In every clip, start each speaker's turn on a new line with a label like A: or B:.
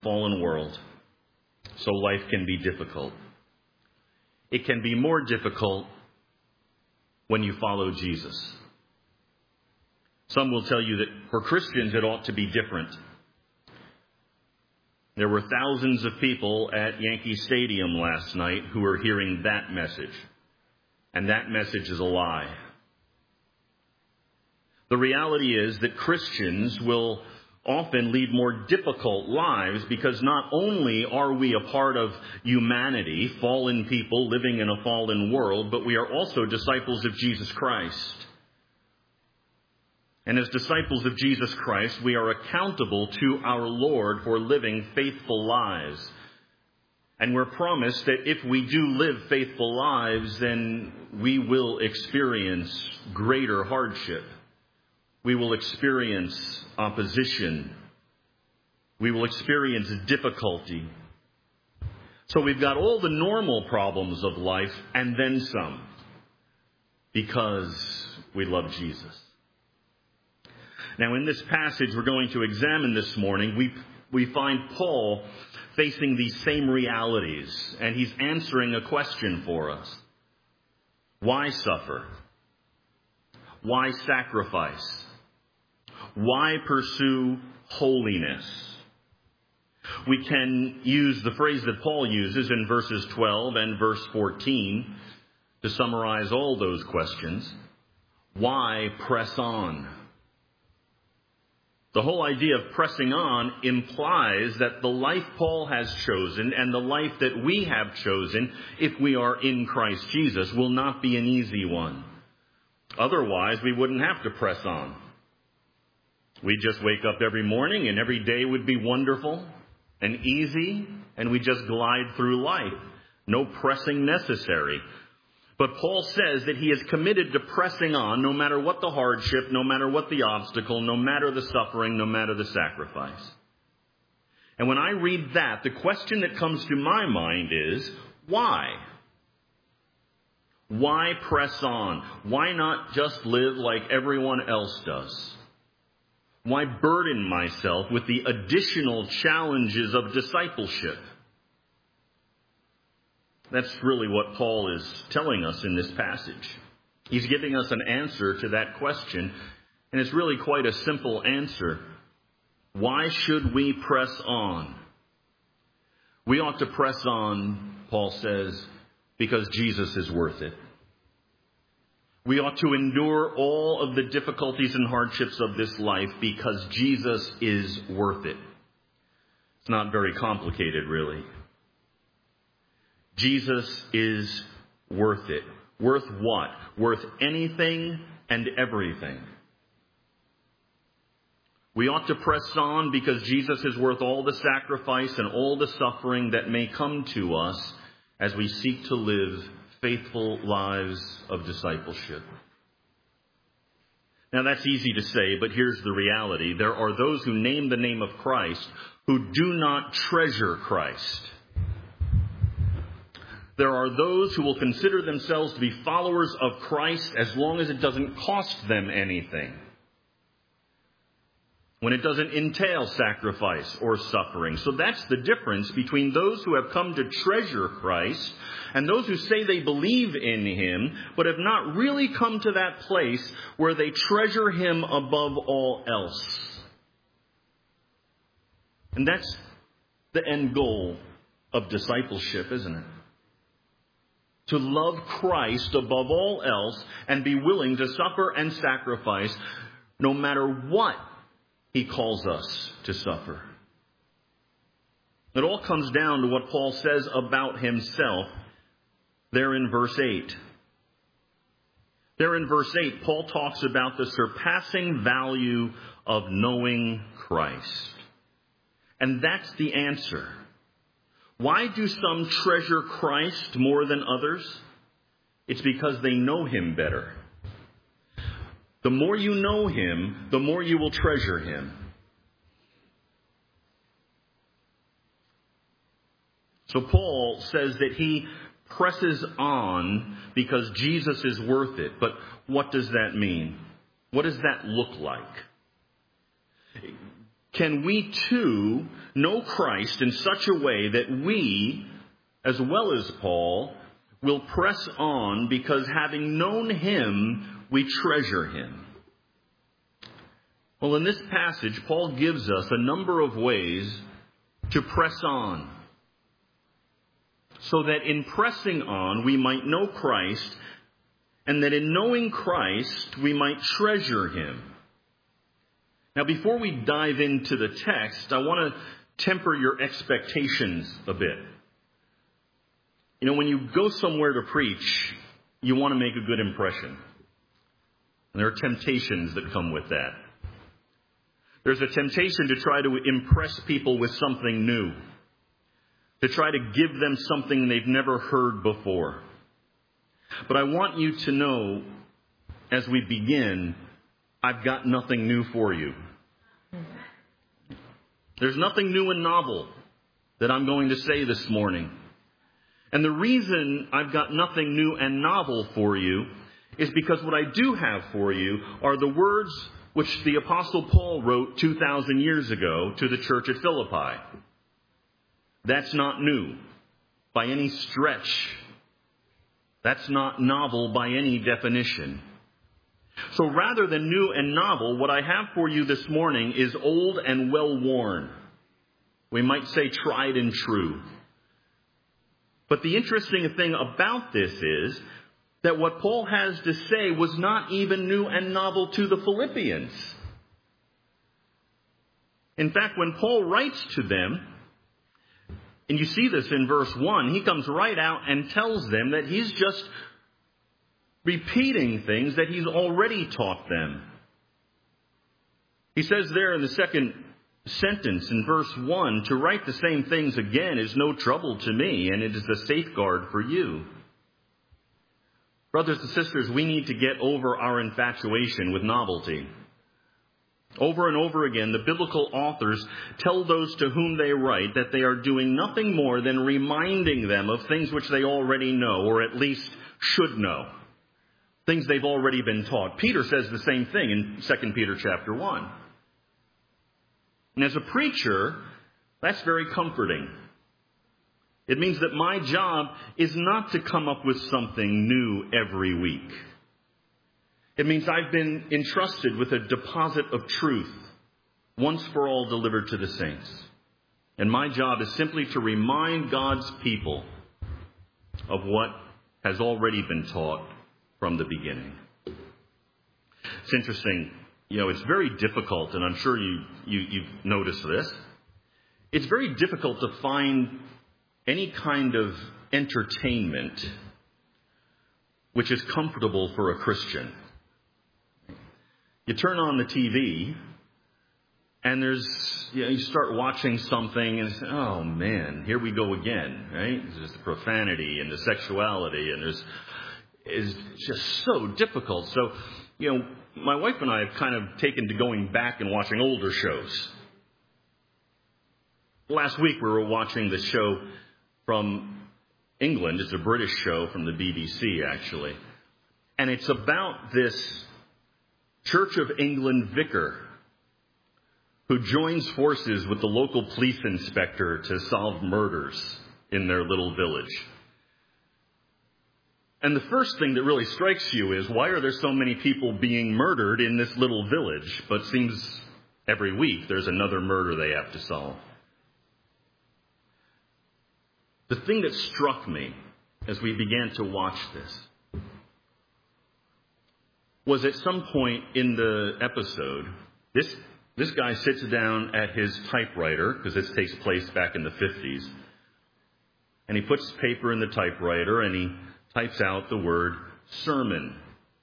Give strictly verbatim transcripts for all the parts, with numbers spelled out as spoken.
A: Fallen world, so life can be difficult. It can be more difficult when you follow Jesus. Some will tell you that for Christians it ought to be different. There were thousands of people at Yankee Stadium last night who were hearing that message, and that message is a lie. The reality is that Christians will often lead more difficult lives because not only are we a part of humanity, fallen people living in a fallen world, but we are also disciples of Jesus Christ. And as disciples of Jesus Christ, we are accountable to our Lord for living faithful lives. And we're promised that if we do live faithful lives, then we will experience greater hardship. We will experience opposition. We will experience difficulty. So we've got all the normal problems of life and then some, because we love Jesus. Now, in this passage we're going to examine this morning, we we find Paul facing these same realities, and he's answering a question for us. Why suffer? Why sacrifice? Why pursue holiness? We can use the phrase that Paul uses in verses twelve and verse fourteen to summarize all those questions. Why press on? The whole idea of pressing on implies that the life Paul has chosen and the life that we have chosen, if we are in Christ Jesus, will not be an easy one. Otherwise, we wouldn't have to press on. We just wake up every morning and every day would be wonderful and easy, and we just glide through life. No pressing necessary. But Paul says that he is committed to pressing on no matter what the hardship, no matter what the obstacle, no matter the suffering, no matter the sacrifice. And when I read that, the question that comes to my mind is, why? Why press on? Why not just live like everyone else does? Why burden myself with the additional challenges of discipleship? That's really what Paul is telling us in this passage. He's giving us an answer to that question, and it's really quite a simple answer. Why should we press on? We ought to press on, Paul says, because Jesus is worth it. We ought to endure all of the difficulties and hardships of this life because Jesus is worth it. It's not very complicated, really. Jesus is worth it. Worth what? Worth anything and everything. We ought to press on because Jesus is worth all the sacrifice and all the suffering that may come to us as we seek to live faithful lives of discipleship. Now, that's easy to say, but here's the reality. There are those who name the name of Christ who do not treasure Christ. There are those who will consider themselves to be followers of Christ as long as it doesn't cost them anything, when it doesn't entail sacrifice or suffering. So that's the difference between those who have come to treasure Christ and those who say they believe in Him, but have not really come to that place where they treasure Him above all else. And that's the end goal of discipleship, isn't it? To love Christ above all else and be willing to suffer and sacrifice no matter what He calls us to suffer. It all comes down to what Paul says about himself there in verse eight. There in verse eight, Paul talks about the surpassing value of knowing Christ. And that's the answer. Why do some treasure Christ more than others? It's because they know Him better. The more you know Him, the more you will treasure Him. So Paul says that he presses on because Jesus is worth it. But what does that mean? What does that look like? can we too know Christ in such a way that we, as well as Paul, will press on because having known him, we treasure him. Well, in this passage, Paul gives us a number of ways to press on, so that in pressing on, we might know Christ, and that in knowing Christ, we might treasure him. Now, before we dive into the text, I want to temper your expectations a bit. You know, when you go somewhere to preach, you want to make a good impression. And there are temptations that come with that. There's a temptation to try to impress people with something new, to try to give them something they've never heard before. But I want you to know, as we begin, I've got nothing new for you. There's nothing new and novel that I'm going to say this morning. And the reason I've got nothing new and novel for you is because what I do have for you are the words which the Apostle Paul wrote two thousand years ago to the church at Philippi. That's not new by any stretch. That's not novel by any definition. So rather than new and novel, what I have for you this morning is old and well-worn. We might say tried and true. But the interesting thing about this is that what Paul has to say was not even new and novel to the Philippians. In fact, when Paul writes to them, and you see this in verse one, he comes right out and tells them that he's just repeating things that he's already taught them. He says there in the second sentence in verse one, to write the same things again is no trouble to me, and it is a safeguard for you. Brothers and sisters, we need to get over our infatuation with novelty. Over and over again, the biblical authors tell those to whom they write that they are doing nothing more than reminding them of things which they already know, or at least should know. Things they've already been taught. Peter says the same thing in Second Peter chapter one. And as a preacher, that's very comforting. It means that my job is not to come up with something new every week. It means I've been entrusted with a deposit of truth, once for all delivered to the saints. And my job is simply to remind God's people of what has already been taught from the beginning. It's interesting, you know, it's very difficult, and I'm sure you, you, you've noticed this. It's very difficult to find any kind of entertainment which is comfortable for a Christian. You turn on the T V, and there's, you know, you start watching something, and it's, oh man, here we go again, right? There's the profanity and the sexuality, and there's, it's just so difficult. So, you know, my wife and I have kind of taken to going back and watching older shows. Last week we were watching the show from England. It's a British show from the B B C, actually. And it's about this Church of England vicar who joins forces with the local police inspector to solve murders in their little village. And the first thing that really strikes you is, why are there so many people being murdered in this little village? But it seems every week there's another murder they have to solve. The thing that struck me as we began to watch this was at some point in the episode, this this guy sits down at his typewriter, because this takes place back in the fifties, and he puts paper in the typewriter and he types out the word sermon.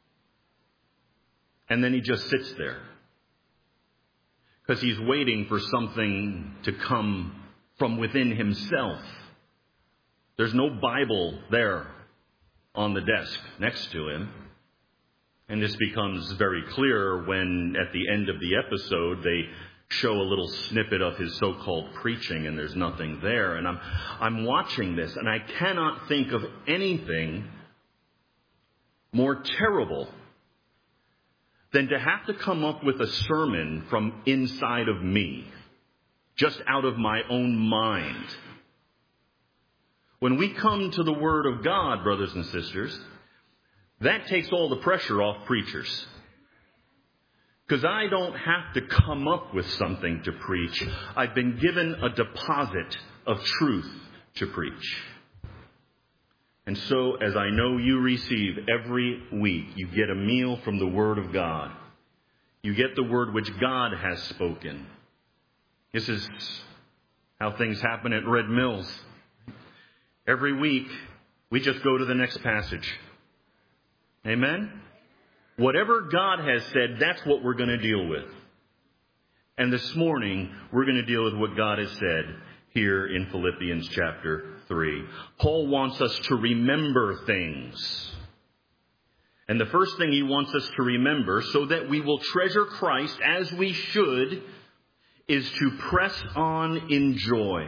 A: And then he just sits there, because he's waiting for something to come from within himself. There's no Bible there on the desk next to him. And this becomes very clear when, at the end of the episode, they show a little snippet of his so-called preaching, and there's nothing there. And I'm, I'm watching this, and I cannot think of anything more terrible than to have to come up with a sermon from inside of me. just out of my own mind. When we come to the Word of God, brothers and sisters, that takes all the pressure off preachers. Because I don't have to come up with something to preach. I've been given a deposit of truth to preach. And so, as I know you receive every week, you get a meal from the Word of God. You get the Word which God has spoken. This is how things happen at Red Mills. Every week, we just go to the next passage. Amen? Whatever God has said, that's what we're going to deal with. And this morning, we're going to deal with what God has said here in Philippians chapter three. Paul wants us to remember things. And the first thing he wants us to remember, so that we will treasure Christ as we should, is to press on in joy.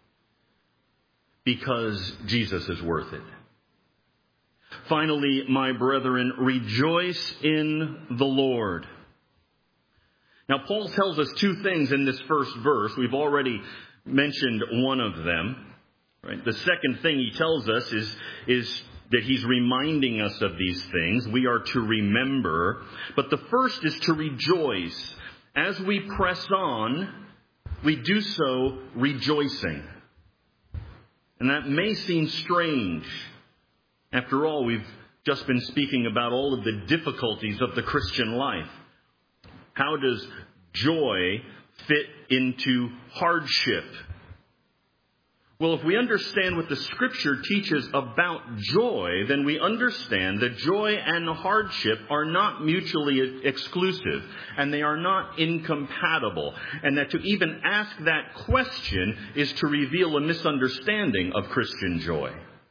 A: Because Jesus is worth it. Finally, my brethren, rejoice in the Lord. Now, Paul tells us two things in this first verse. We've already mentioned one of them. Right? The second thing he tells us is, is that he's reminding us of these things. We are to remember. But the first is to rejoice. As we press on, we do so rejoicing. And that may seem strange. After all, we've just been speaking about all of the difficulties of the Christian life. How does joy fit into hardship? Well, if we understand what the Scripture teaches about joy, then we understand that joy and hardship are not mutually exclusive, and they are not incompatible, and that to even ask that question is to reveal a misunderstanding of Christian joy.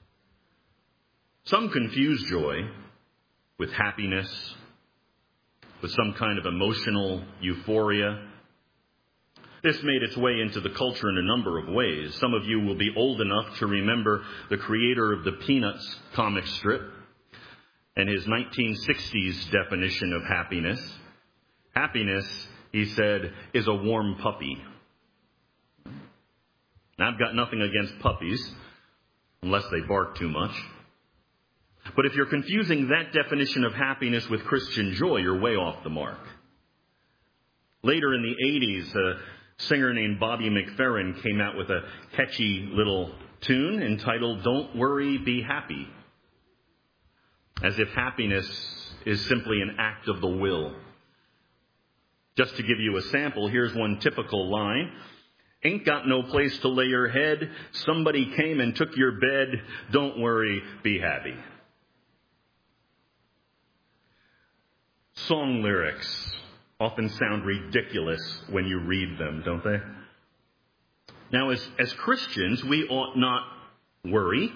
A: Some confuse joy with happiness, with some kind of emotional euphoria. This made its way into the culture in a number of ways. Some of you will be old enough to remember the creator of the Peanuts comic strip and his nineteen sixties definition of happiness. Happiness, he said, is a warm puppy. Now, I've got nothing against puppies, unless they bark too much. But if you're confusing that definition of happiness with Christian joy, you're way off the mark. Later in the eighties, a singer named Bobby McFerrin came out with a catchy little tune entitled "Don't Worry, Be Happy," as if happiness is simply an act of the will. Just to give you a sample, here's one typical line. Ain't got no place to lay your head. Somebody came and took your bed. Don't worry, be happy. Song lyrics often sound ridiculous when you read them, don't they? Now, as, as Christians, we ought not worry.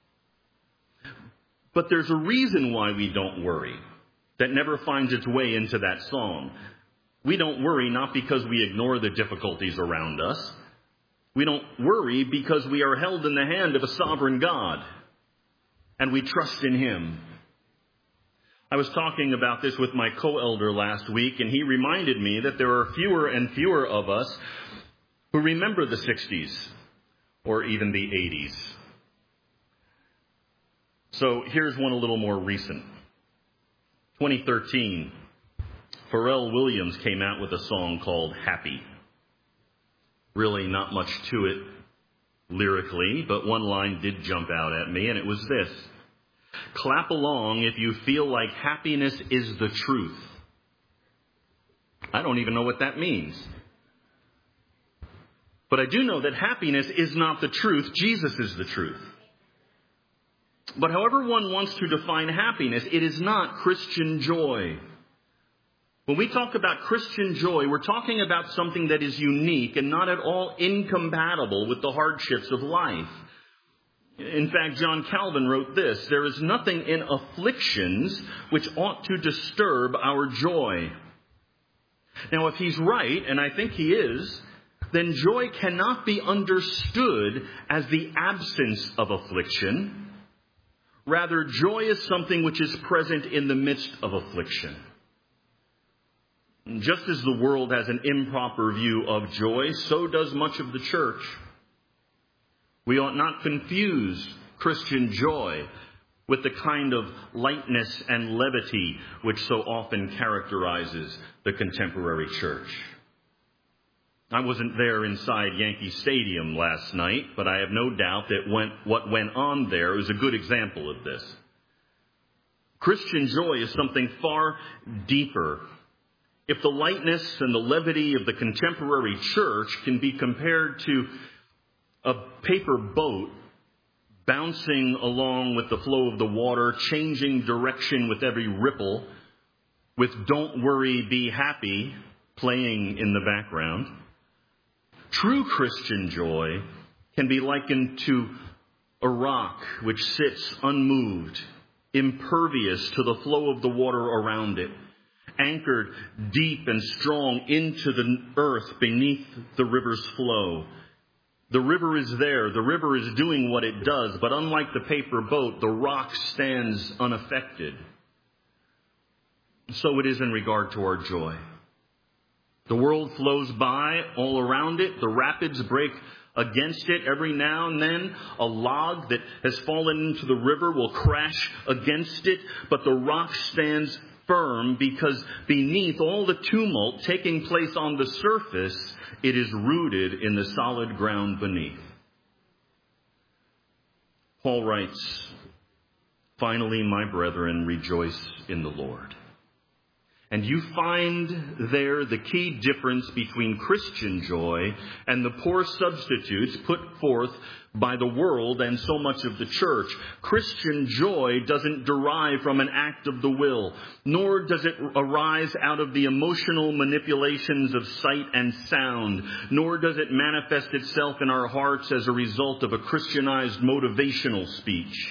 A: But there's a reason why we don't worry that never finds its way into that song. We don't worry not because we ignore the difficulties around us. We don't worry because we are held in the hand of a sovereign God, and we trust in Him. I was talking about this with my co-elder last week, and he reminded me that there are fewer and fewer of us who remember the sixties or even the eighties. So here's one a little more recent. twenty thirteen, Pharrell Williams came out with a song called Happy. Really not much to it lyrically, but one line did jump out at me, and it was this. Clap along if you feel like happiness is the truth. I don't even know what that means. But I do know that happiness is not the truth. Jesus is the truth. But however one wants to define happiness, it is not Christian joy. When we talk about Christian joy, we're talking about something that is unique and not at all incompatible with the hardships of life. In fact, John Calvin wrote this, "There is nothing in afflictions which ought to disturb our joy." Now, if he's right, and I think he is, then joy cannot be understood as the absence of affliction. Rather, joy is something which is present in the midst of affliction. Just as the world has an improper view of joy, so does much of the church. We ought not confuse Christian joy with the kind of lightness and levity which so often characterizes the contemporary church. I wasn't there inside Yankee Stadium last night, but I have no doubt that when, what went on there is a good example of this. Christian joy is something far deeper. If the lightness and the levity of the contemporary church can be compared to a paper boat bouncing along with the flow of the water, changing direction with every ripple, with "Don't worry, be happy" playing in the background, true Christian joy can be likened to a rock which sits unmoved, impervious to the flow of the water around it, anchored deep and strong into the earth beneath the river's flow. The river is there. The river is doing what it does. But unlike the paper boat, the rock stands unaffected. So it is in regard to our joy. The world flows by all around it. The rapids break against it. Every now and then, a log that has fallen into the river will crash against it. But the rock stands firm because beneath all the tumult taking place on the surface, it is rooted in the solid ground beneath. Paul writes, "Finally, my brethren, rejoice in the Lord." And you find there the key difference between Christian joy and the poor substitutes put forth by the world and so much of the church. Christian joy doesn't derive from an act of the will, nor does it arise out of the emotional manipulations of sight and sound, nor does it manifest itself in our hearts as a result of a Christianized motivational speech.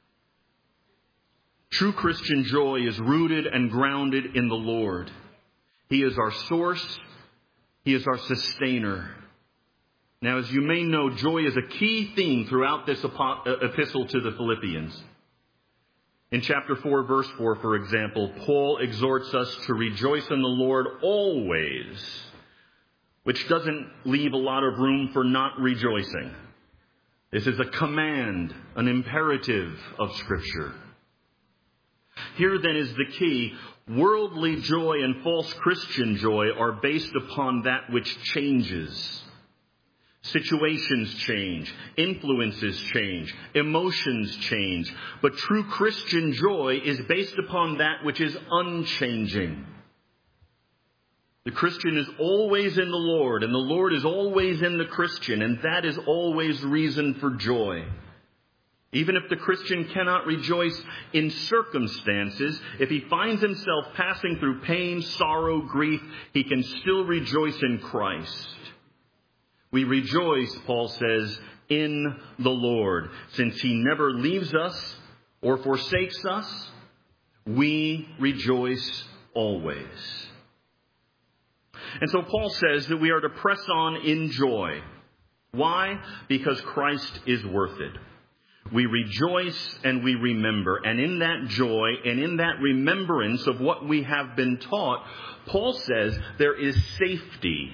A: True Christian joy is rooted and grounded in the Lord. He is our source. He is our sustainer. Now, as you may know, joy is a key theme throughout this epistle to the Philippians. In chapter four, verse four, for example, Paul exhorts us to rejoice in the Lord always, which doesn't leave a lot of room for not rejoicing. This is a command, an imperative of Scripture. Here then is the key. Worldly joy and false Christian joy are based upon that which changes. Situations change, influences change, emotions change. But true Christian joy is based upon that which is unchanging. The Christian is always in the Lord, and the Lord is always in the Christian, and that is always reason for joy. Even if the Christian cannot rejoice in circumstances, if he finds himself passing through pain, sorrow, grief, he can still rejoice in Christ. We rejoice, Paul says, in the Lord. Since he never leaves us or forsakes us, we rejoice always. And so Paul says that we are to press on in joy. Why? Because Christ is worth it. We rejoice and we remember. And in that joy and in that remembrance of what we have been taught, Paul says there is safety.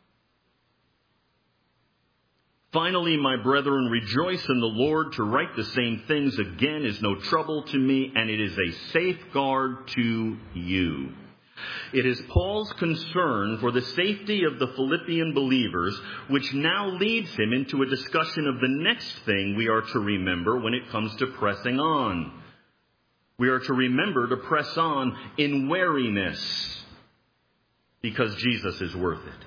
A: Finally, my brethren, rejoice in the Lord. To write the same things again is no trouble to me, and it is a safeguard to you. It is Paul's concern for the safety of the Philippian believers, which now leads him into a discussion of the next thing we are to remember when it comes to pressing on. We are to remember to press on in wariness, because Jesus is worth it.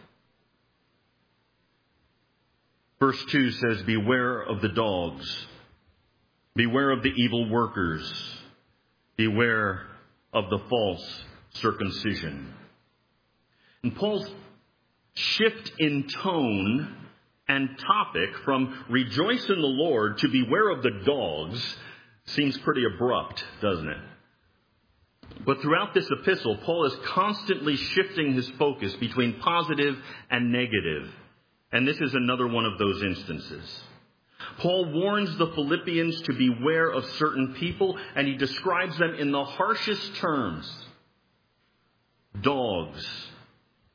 A: Verse two says, beware of the dogs. Beware of the evil workers. Beware of the false circumcision. And Paul's shift in tone and topic from rejoice in the Lord to beware of the dogs seems pretty abrupt, doesn't it? But throughout this epistle, Paul is constantly shifting his focus between positive and negative. And this is another one of those instances. Paul warns the Philippians to beware of certain people, and he describes them in the harshest terms. Dogs,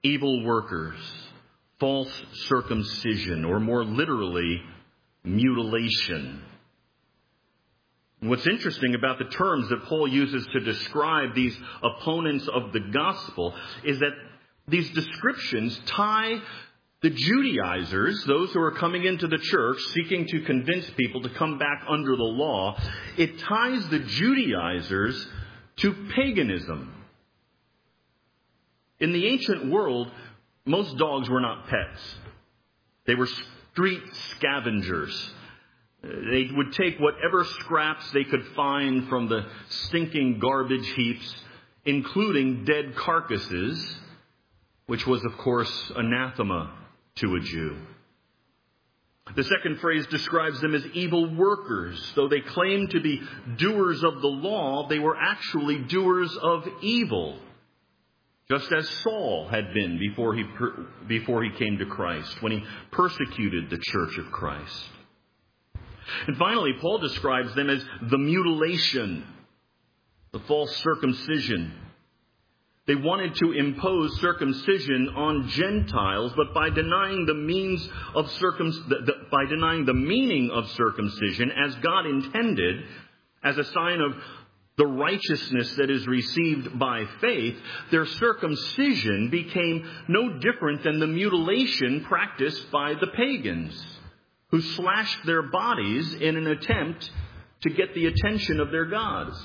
A: evil workers, false circumcision, or more literally, mutilation. What's interesting about the terms that Paul uses to describe these opponents of the gospel is that these descriptions tie the Judaizers, those who are coming into the church seeking to convince people to come back under the law, it ties the Judaizers to paganism. In the ancient world, most dogs were not pets. They were street scavengers. They would take whatever scraps they could find from the stinking garbage heaps, including dead carcasses, which was, of course, anathema to a Jew. The second phrase describes them as evil workers. Though they claimed to be doers of the law, they were actually doers of evil, just as Saul had been before he, per- before he came to Christ, when he persecuted the church of Christ. And finally, Paul describes them as the mutilation, the false circumcision. They wanted to impose circumcision on Gentiles, but by denying the means of circum, by denying the meaning of circumcision as God intended, as a sign of the righteousness that is received by faith, their circumcision became no different than the mutilation practiced by the pagans, who slashed their bodies in an attempt to get the attention of their gods.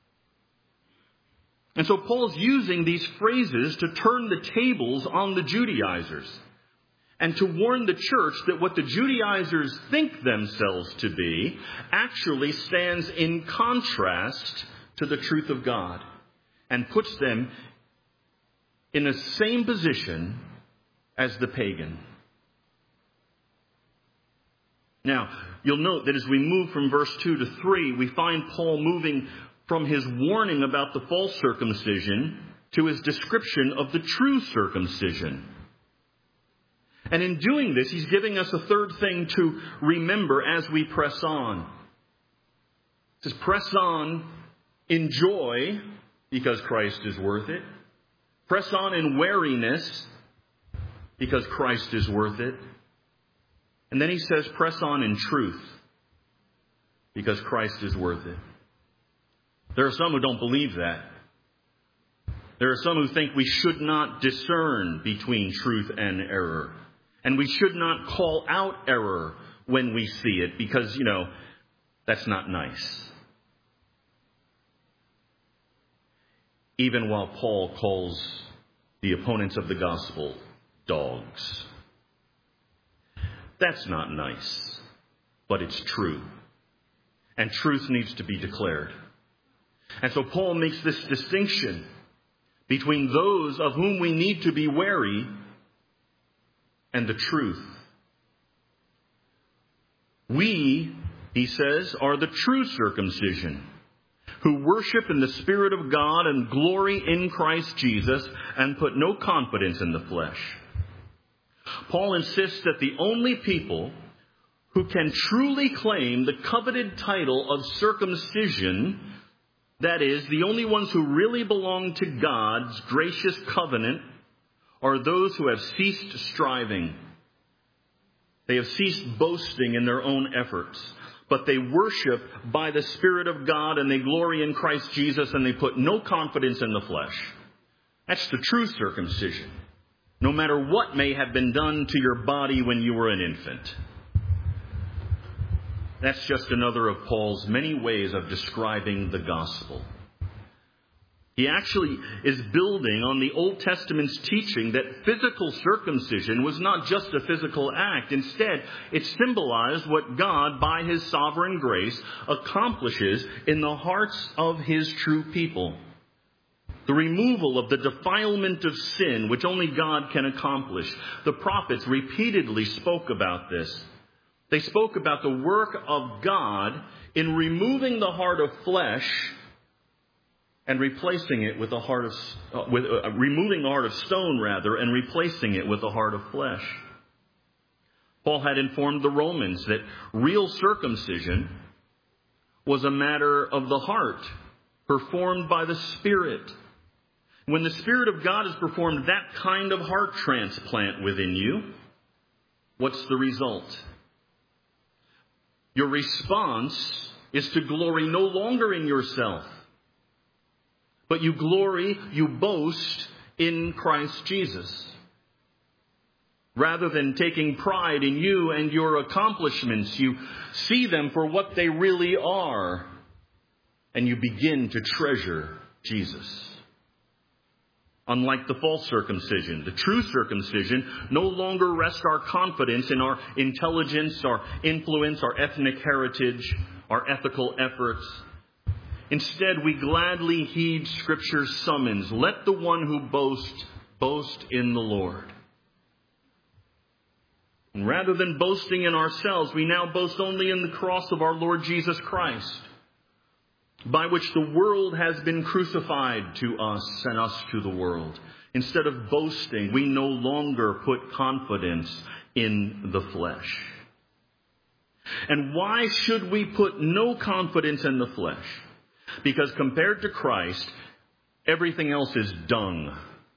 A: And so Paul's using these phrases to turn the tables on the Judaizers and to warn the church that what the Judaizers think themselves to be actually stands in contrast to the truth of God and puts them in the same position as the pagan. Now, you'll note that as we move from verse two to three, we find Paul moving from his warning about the false circumcision to his description of the true circumcision. And in doing this, he's giving us a third thing to remember as we press on. He says, press on in joy, because Christ is worth it. Press on in wariness, because Christ is worth it. And then he says, press on in truth, because Christ is worth it. There are some who don't believe that. There are some who think we should not discern between truth and error. And we should not call out error when we see it, because, you know, that's not nice. Even while Paul calls the opponents of the gospel dogs. That's not nice, but it's true. And truth needs to be declared. And so Paul makes this distinction between those of whom we need to be wary and the truth. We, he says, are the true circumcision, who worship in the Spirit of God and glory in Christ Jesus and put no confidence in the flesh. Paul insists that the only people who can truly claim the coveted title of circumcision, that is, the only ones who really belong to God's gracious covenant, are those who have ceased striving. They have ceased boasting in their own efforts, but they worship by the Spirit of God and they glory in Christ Jesus and they put no confidence in the flesh. That's the true circumcision, no matter what may have been done to your body when you were an infant. That's just another of Paul's many ways of describing the gospel. He actually is building on the Old Testament's teaching that physical circumcision was not just a physical act. Instead, it symbolized what God, by his sovereign grace, accomplishes in the hearts of his true people. The removal of the defilement of sin, which only God can accomplish. The prophets repeatedly spoke about this. They spoke about the work of God in removing the heart of flesh and replacing it with a heart of, uh, with uh, removing the heart of stone rather, and replacing it with a heart of flesh. Paul had informed the Romans that real circumcision was a matter of the heart, performed by the Spirit. When the Spirit of God has performed that kind of heart transplant within you, what's the result? Your response is to glory no longer in yourself, but you glory, you boast in Christ Jesus. Rather than taking pride in you and your accomplishments, you see them for what they really are, and you begin to treasure Jesus. Unlike the false circumcision, the true circumcision no longer rests our confidence in our intelligence, our influence, our ethnic heritage, our ethical efforts. Instead, we gladly heed Scripture's summons. Let the one who boasts, boast in the Lord. And rather than boasting in ourselves, we now boast only in the cross of our Lord Jesus Christ, by which the world has been crucified to us and us to the world. Instead of boasting, we no longer put confidence in the flesh. And why should we put no confidence in the flesh? Because compared to Christ, everything else is dung.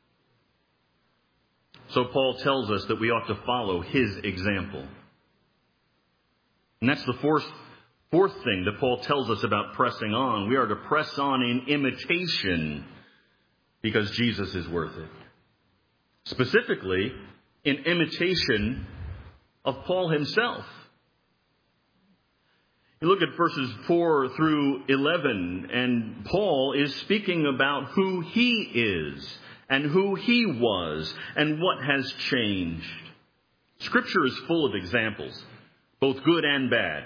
A: So Paul tells us that we ought to follow his example. And that's the fourth Fourth thing that Paul tells us about pressing on. We are to press on in imitation because Jesus is worth it. Specifically, in imitation of Paul himself. You look at verses four through eleven, and Paul is speaking about who he is and who he was and what has changed. Scripture is full of examples, both good and bad.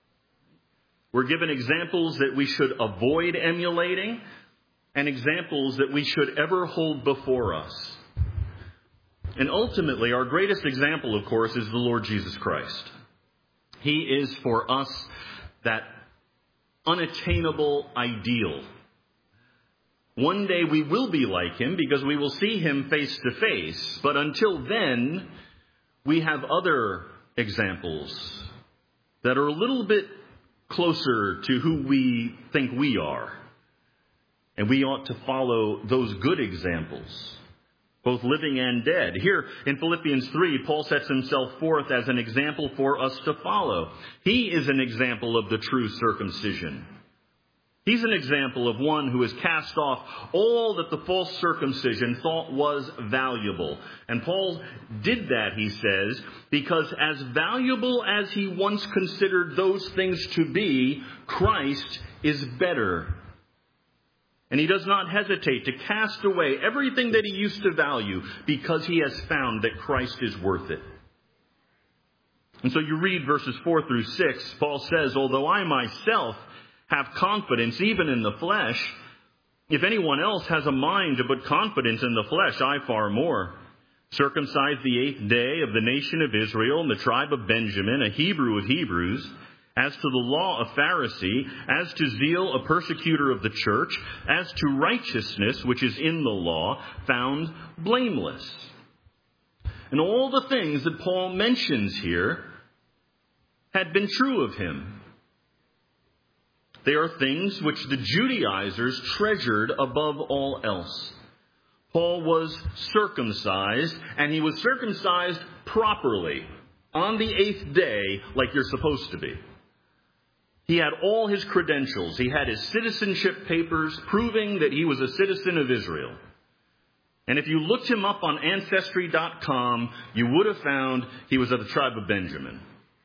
A: We're given examples that we should avoid emulating and examples that we should ever hold before us. And ultimately, our greatest example, of course, is the Lord Jesus Christ. He is for us that unattainable ideal. One day we will be like him because we will see him face to face. But until then, we have other examples that are a little bit closer to who we think we are. And we ought to follow those good examples, both living and dead. Here in Philippians three, Paul sets himself forth as an example for us to follow. He is an example of the true circumcision. He's an example of one who has cast off all that the false circumcision thought was valuable. And Paul did that, he says, because as valuable as he once considered those things to be, Christ is better. And he does not hesitate to cast away everything that he used to value because he has found that Christ is worth it. And so you read verses four through six, Paul says, although I myself have confidence even in the flesh, if anyone else has a mind to put confidence in the flesh, I far more. Circumcised the eighth day, of the nation of Israel, in the tribe of Benjamin, a Hebrew of Hebrews, as to the law a Pharisee, as to zeal a persecutor of the church, as to righteousness which is in the law, found blameless. And all the things that Paul mentions here had been true of him. They are things which the Judaizers treasured above all else. Paul was circumcised, and he was circumcised properly on the eighth day like you're supposed to be. He had all his credentials. He had his citizenship papers proving that he was a citizen of Israel. And if you looked him up on Ancestry dot com, you would have found he was of the tribe of Benjamin.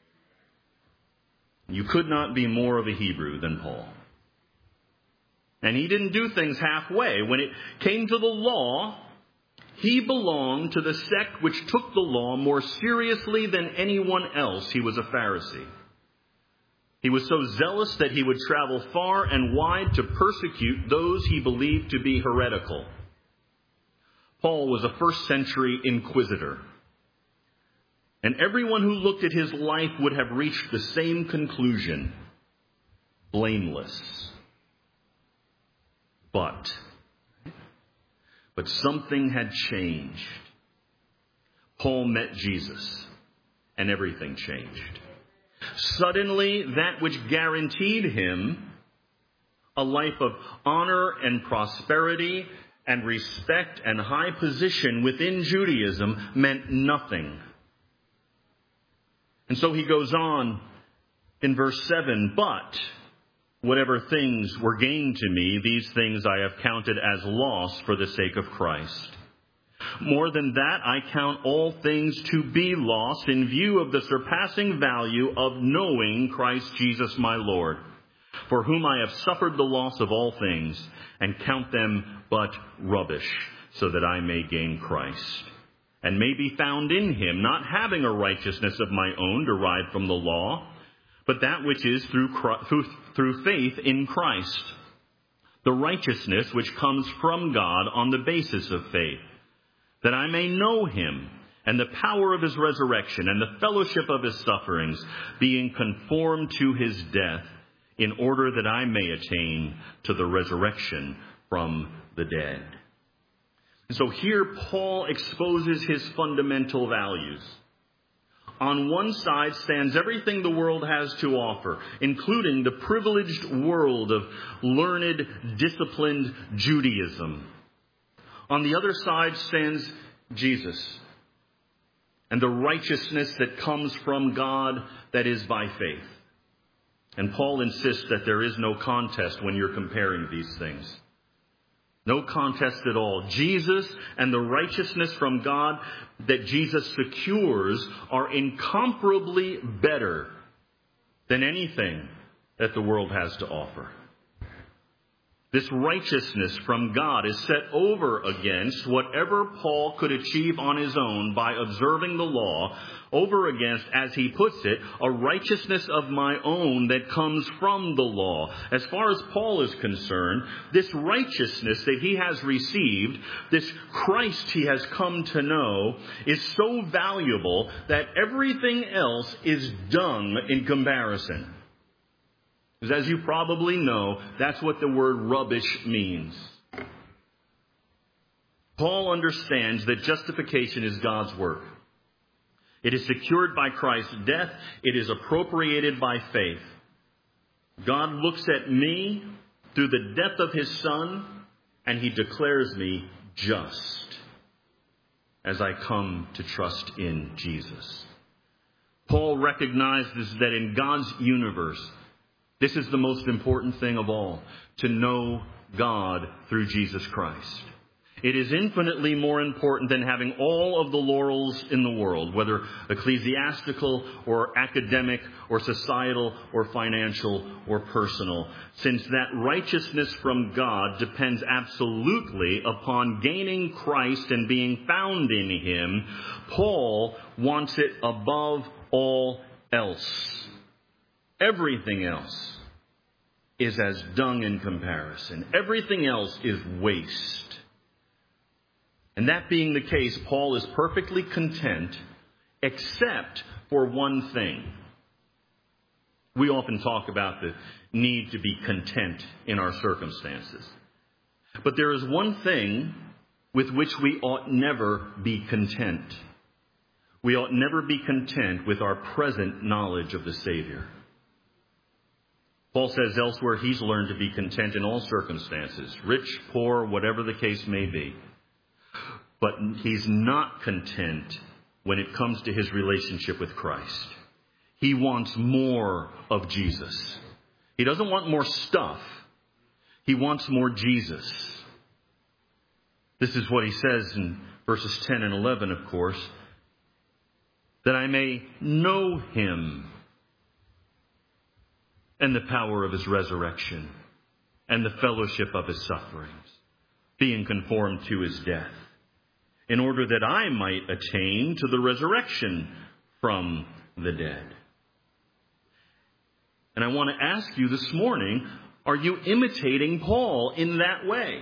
A: You could not be more of a Hebrew than Paul. And he didn't do things halfway. When it came to the law, he belonged to the sect which took the law more seriously than anyone else. He was a Pharisee. He was so zealous that he would travel far and wide to persecute those he believed to be heretical. Paul was a first century inquisitor. And everyone who looked at his life would have reached the same conclusion: blameless. But, but something had changed. Paul met Jesus, and everything changed. Suddenly, that which guaranteed him a life of honor and prosperity and respect and high position within Judaism meant nothing. And so he goes on in verse seven, but whatever things were gained to me, these things I have counted as loss for the sake of Christ. More than that, I count all things to be lost in view of the surpassing value of knowing Christ Jesus my Lord, for whom I have suffered the loss of all things, and count them but rubbish, so that I may gain Christ, and may be found in him, not having a righteousness of my own derived from the law, but that which is through, through, through faith in Christ, the righteousness which comes from God on the basis of faith, that I may know him and the power of his resurrection and the fellowship of his sufferings, being conformed to his death, in order that I may attain to the resurrection from the dead. And so here Paul exposes his fundamental values. On one side stands everything the world has to offer, including the privileged world of learned, disciplined Judaism. On the other side stands Jesus and the righteousness that comes from God, that is by faith. And Paul insists that there is no contest when you're comparing these things. No contest at all. Jesus and the righteousness from God that Jesus secures are incomparably better than anything that the world has to offer. This righteousness from God is set over against whatever Paul could achieve on his own by observing the law, over against, as he puts it, a righteousness of my own that comes from the law. As far as Paul is concerned, this righteousness that he has received, this Christ he has come to know, is so valuable that everything else is dung in comparison. Because as you probably know, that's what the word rubbish means. Paul understands that justification is God's work. It is secured by Christ's death. It is appropriated by faith. God looks at me through the death of his Son, and he declares me just as I come to trust in Jesus. Paul recognizes that in God's universe, this is the most important thing of all, to know God through Jesus Christ. It is infinitely more important than having all of the laurels in the world, whether ecclesiastical or academic or societal or financial or personal, since that righteousness from God depends absolutely upon gaining Christ and being found in him. Paul wants it above all else. Everything else is as dung in comparison. Everything else is waste. And that being the case, Paul is perfectly content, except for one thing. We often talk about the need to be content in our circumstances. But there is one thing with which we ought never be content. We ought never be content with our present knowledge of the Savior. Paul says elsewhere he's learned to be content in all circumstances, rich, poor, whatever the case may be. But he's not content when it comes to his relationship with Christ. He wants more of Jesus. He doesn't want more stuff. He wants more Jesus. This is what he says in verses ten and eleven, of course, that I may know him and the power of his resurrection, and the fellowship of his sufferings, being conformed to his death, in order that I might attain to the resurrection from the dead. And I want to ask you this morning, are you imitating Paul in that way?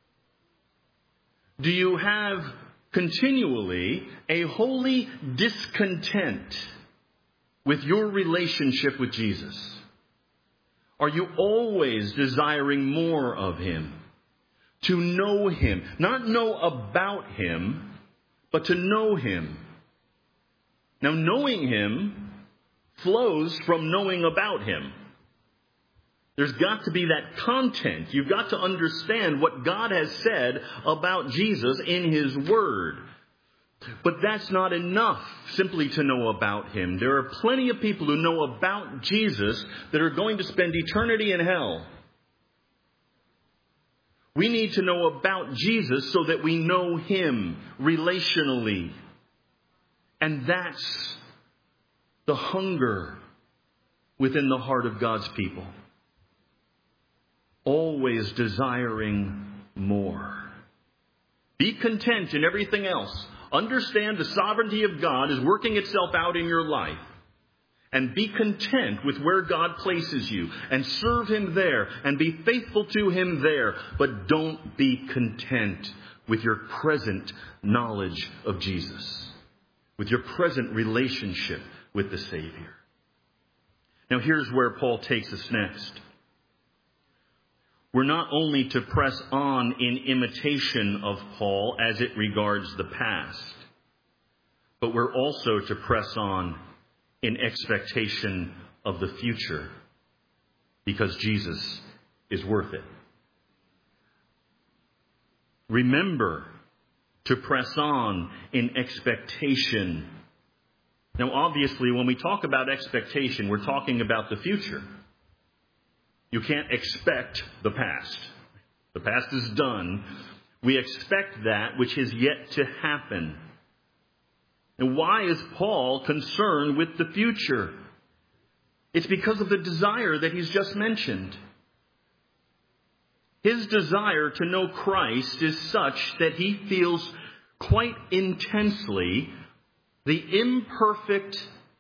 A: Do you have continually a holy discontent with your relationship with Jesus? Are you always desiring more of him? To know him. Not know about him, but to know him. Now, knowing him flows from knowing about him. There's got to be that content. You've got to understand what God has said about Jesus in His Word. But that's not enough simply to know about Him. There are plenty of people who know about Jesus that are going to spend eternity in hell. We need to know about Jesus so that we know Him relationally. And that's the hunger within the heart of God's people. Always desiring more. Be content in everything else. Understand the sovereignty of God is working itself out in your life. And be content with where God places you. And serve Him there. And be faithful to Him there. But don't be content with your present knowledge of Jesus. With your present relationship with the Savior. Now here's where Paul takes us next. We're not only to press on in imitation of Paul as it regards the past, but we're also to press on in expectation of the future, because Jesus is worth it. Remember to press on in expectation. Now, obviously, when we talk about expectation, we're talking about the future. You can't expect the past. The past is done. We expect that which is yet to happen. And why is Paul concerned with the future? It's because of the desire that he's just mentioned. His desire to know Christ is such that he feels quite intensely the imperfect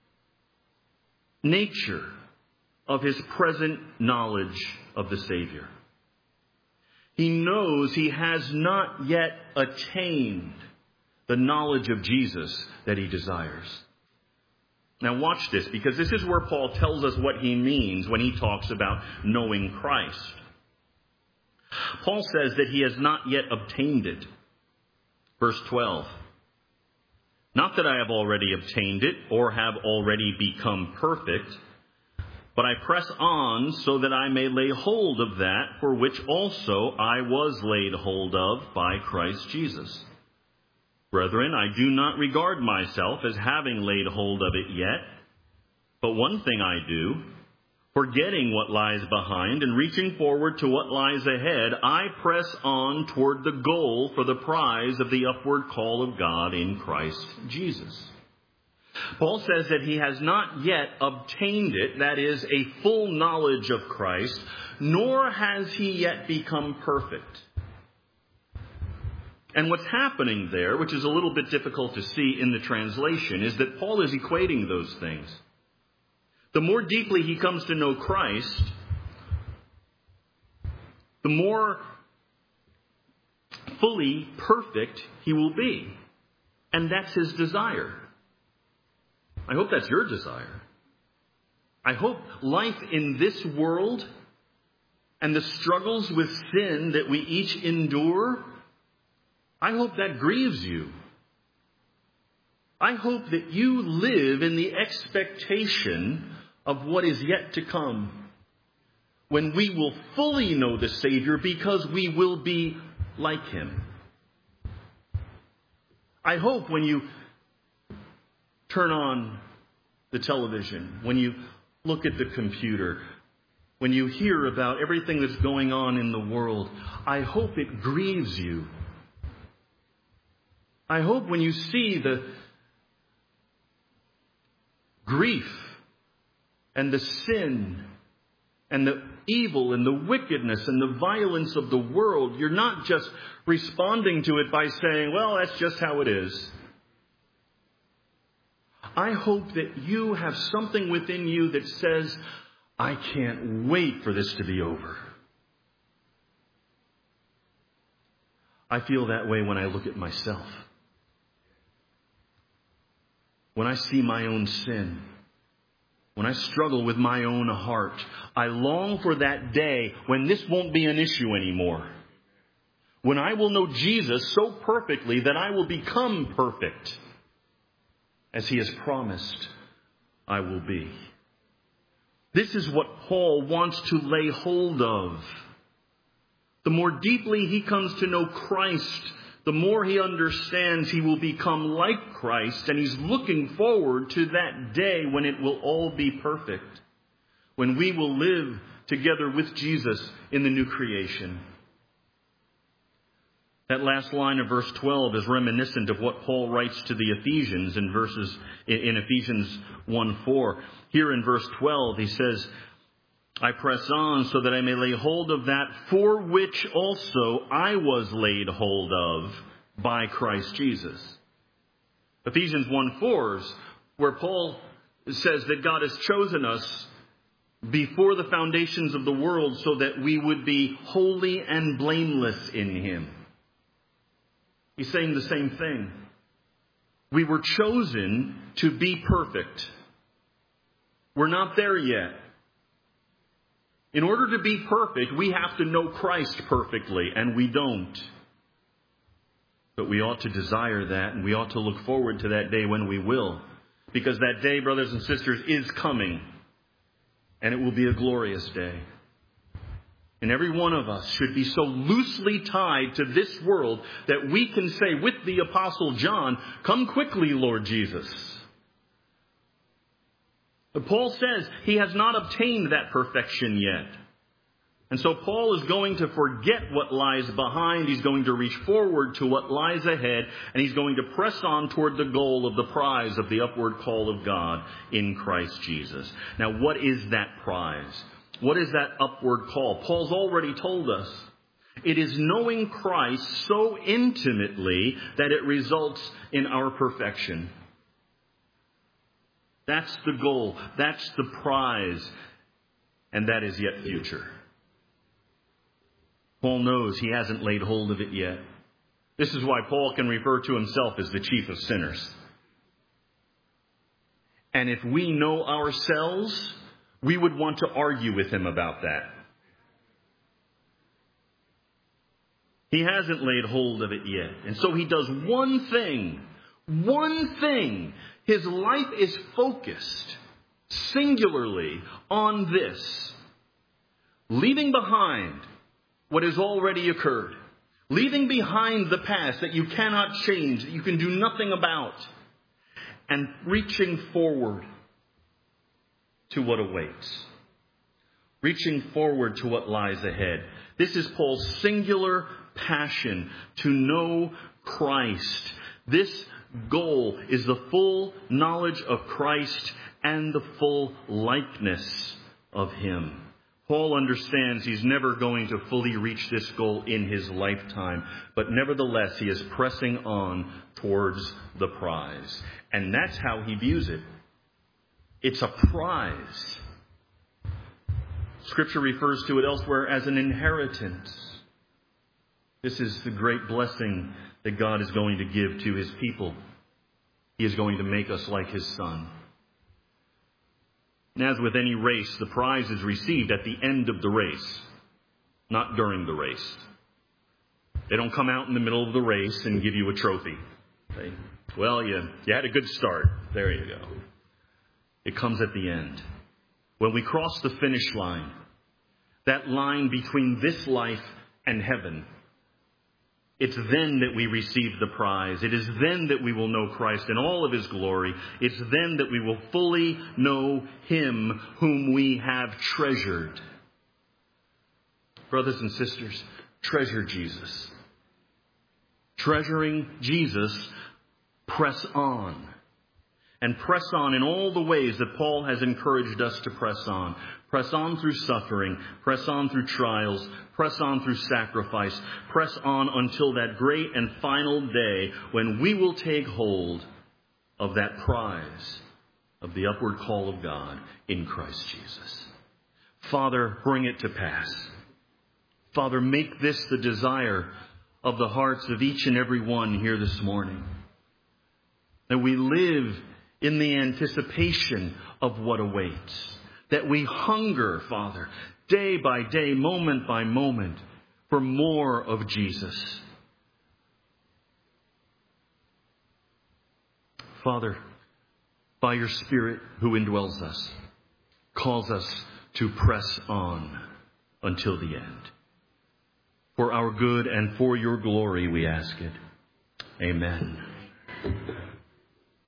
A: nature of his present knowledge of the Savior. He knows he has not yet attained the knowledge of Jesus that he desires. Now watch this, because this is where Paul tells us what he means when he talks about knowing Christ. Paul says that he has not yet obtained it. Verse twelve. Not that I have already obtained it or have already become perfect, but I press on so that I may lay hold of that for which also I was laid hold of by Christ Jesus. Brethren, I do not regard myself as having laid hold of it yet, but one thing I do, forgetting what lies behind and reaching forward to what lies ahead, I press on toward the goal for the prize of the upward call of God in Christ Jesus. Paul says that he has not yet obtained it, that is, a full knowledge of Christ, nor has he yet become perfect. And what's happening there, which is a little bit difficult to see in the translation, is that Paul is equating those things. The more deeply he comes to know Christ, the more fully perfect he will be. And that's his desire. I hope that's your desire. I hope life in this world and the struggles with sin that we each endure, I hope that grieves you. I hope that you live in the expectation of what is yet to come, when we will fully know the Savior because we will be like Him. I hope when you turn on the television, when you look at the computer, when you hear about everything that's going on in the world, I hope it grieves you. I hope when you see the grief and the sin and the evil and the wickedness and the violence of the world, you're not just responding to it by saying, well, that's just how it is. I hope that you have something within you that says, I can't wait for this to be over. I feel that way when I look at myself. When I see my own sin, when I struggle with my own heart, I long for that day when this won't be an issue anymore. When I will know Jesus so perfectly that I will become perfect, as He has promised I will be. This is what Paul wants to lay hold of. The more deeply he comes to know Christ, the more he understands he will become like Christ, and he's looking forward to that day when it will all be perfect, when we will live together with Jesus in the new creation. That last line of verse twelve is reminiscent of what Paul writes to the Ephesians in verses in Ephesians one four. Here in verse twelve he says, I press on so that I may lay hold of that for which also I was laid hold of by Christ Jesus. Ephesians one four is where Paul says that God has chosen us before the foundations of the world so that we would be holy and blameless in Him. He's saying the same thing. We were chosen to be perfect. We're not there yet. In order to be perfect, we have to know Christ perfectly, and we don't. But we ought to desire that, and we ought to look forward to that day when we will. Because that day, brothers and sisters, is coming. And it will be a glorious day. And every one of us should be so loosely tied to this world that we can say with the Apostle John, come quickly, Lord Jesus. But Paul says he has not obtained that perfection yet. And so Paul is going to forget what lies behind. He's going to reach forward to what lies ahead. And he's going to press on toward the goal of the prize of the upward call of God in Christ Jesus. Now, what is that prize? What is that upward call? Paul's already told us. It is knowing Christ so intimately that it results in our perfection. That's the goal. That's the prize. And that is yet future. Paul knows he hasn't laid hold of it yet. This is why Paul can refer to himself as the chief of sinners. And if we know ourselves, we would want to argue with him about that. He hasn't laid hold of it yet. And so he does one thing. One thing. His life is focused singularly on this. Leaving behind what has already occurred. Leaving behind the past that you cannot change, that you can do nothing about. And reaching forward to what awaits. Reaching forward to what lies ahead. This is Paul's singular passion, to know Christ. This goal is the full knowledge of Christ and the full likeness of Him. Paul understands he's never going to fully reach this goal in his lifetime, but nevertheless he is pressing on towards the prize. And that's how he views it. It's a prize. Scripture refers to it elsewhere as an inheritance. This is the great blessing that God is going to give to His people. He is going to make us like His Son. And as with any race, the prize is received at the end of the race, not during the race. They don't come out in the middle of the race and give you a trophy. Okay? Well, you, you had a good start. There you go. It comes at the end. When we cross the finish line, that line between this life and heaven, it's then that we receive the prize. It is then that we will know Christ in all of His glory. It's then that we will fully know Him whom we have treasured. Brothers and sisters, treasure Jesus. Treasuring Jesus, press on. And press on in all the ways that Paul has encouraged us to press on. Press on through suffering. Press on through trials. Press on through sacrifice. Press on until that great and final day when we will take hold of that prize of the upward call of God in Christ Jesus. Father, bring it to pass. Father, make this the desire of the hearts of each and every one here this morning. That we live in the anticipation of what awaits. That we hunger, Father, day by day, moment by moment, for more of Jesus. Father, by your Spirit who indwells us, calls us to press on until the end. For our good and for your glory, we ask it. Amen.